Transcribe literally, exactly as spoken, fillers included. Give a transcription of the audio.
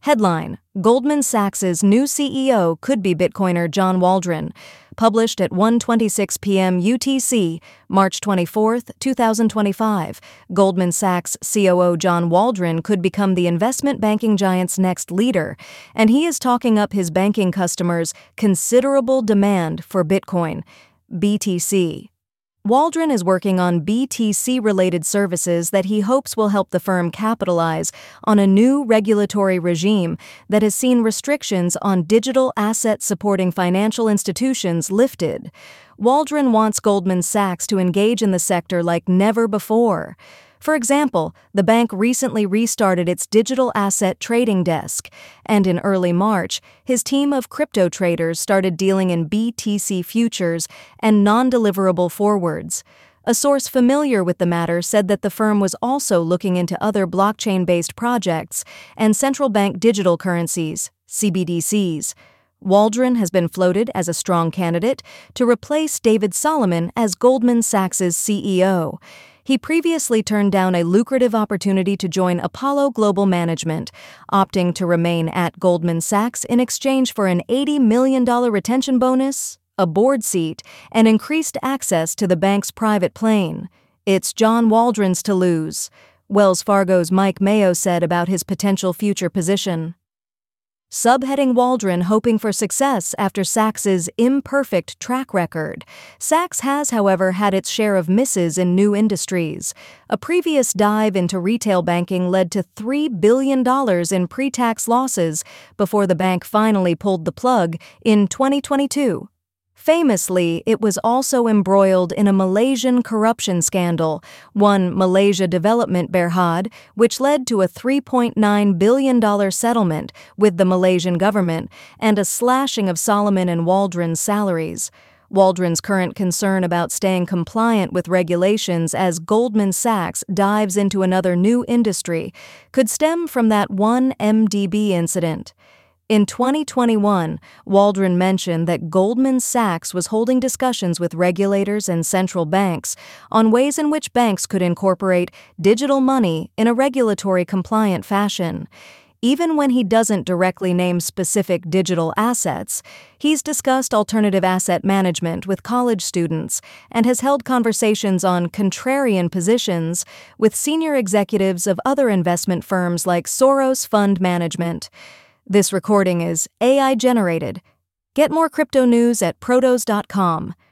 Headline: Goldman Sachs's new C E O could be Bitcoiner John Waldron. Published at one twenty-six p.m. U T C, March twenty-fourth, twenty twenty-five, Goldman Sachs C O O John Waldron could become the investment banking giant's next leader, and he is talking up his banking customers' considerable demand for Bitcoin, B T C. Waldron is working on B T C-related services that he hopes will help the firm capitalize on a new regulatory regime that has seen restrictions on digital asset-supporting financial institutions lifted. Waldron wants Goldman Sachs to engage in the sector like never before. For example, the bank recently restarted its digital asset trading desk, and in early March, his team of crypto traders started dealing in B T C futures and non-deliverable forwards. A source familiar with the matter said that the firm was also looking into other blockchain-based projects and central bank digital currencies, C B D Cs. Waldron has been floated as a strong candidate to replace David Solomon as Goldman Sachs's C E O. He previously turned down a lucrative opportunity to join Apollo Global Management, opting to remain at Goldman Sachs in exchange for an eighty million dollars retention bonus, a board seat, and increased access to the bank's private plane. It's John Waldron's to lose, Wells Fargo's Mike Mayo said about his potential future position. Subheading: Waldron hoping for success after Sachs's imperfect track record. Sachs has, however, had its share of misses in new industries. A previous dive into retail banking led to three billion dollars in pre-tax losses before the bank finally pulled the plug in twenty twenty-two. Famously, it was also embroiled in a Malaysian corruption scandal, one Malaysia Development Berhad, which led to a three point nine billion dollars settlement with the Malaysian government and a slashing of Solomon and Waldron's salaries. Waldron's current concern about staying compliant with regulations as Goldman Sachs dives into another new industry could stem from that one M D B incident. In twenty twenty-one, Waldron mentioned that Goldman Sachs was holding discussions with regulators and central banks on ways in which banks could incorporate digital money in a regulatory-compliant fashion. Even when he doesn't directly name specific digital assets, he's discussed alternative asset management with college students and has held conversations on contrarian positions with senior executives of other investment firms like Soros Fund Management. This recording is A I generated. Get more crypto news at protos dot com.